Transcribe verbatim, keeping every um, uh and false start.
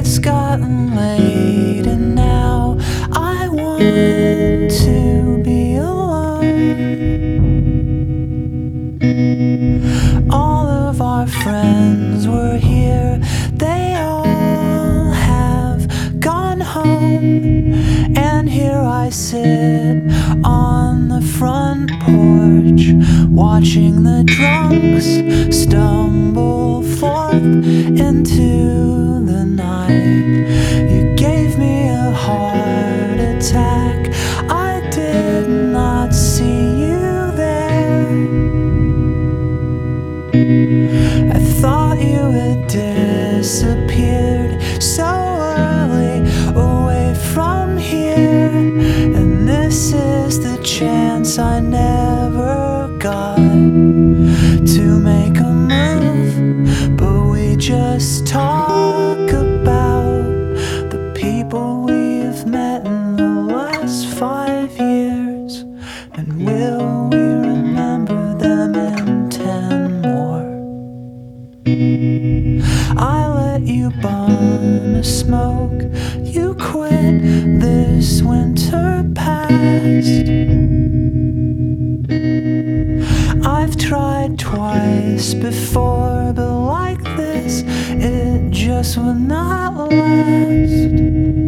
It's gotten late and now I want to be alone. All of our friends were here, they all have gone home. And here I sit on the front porch, watching the drunks stumble forth into the night. You gave me a heart attack, I did not see you there. I thought you had disappeared so early away from here, and this is the chance I never got to make a move. But we just talk about the people we've met in the last five years, and will we remember them in ten more? I let you bum a smoke, you quit this winter past. I've tried twice before, but like this, it just would not last.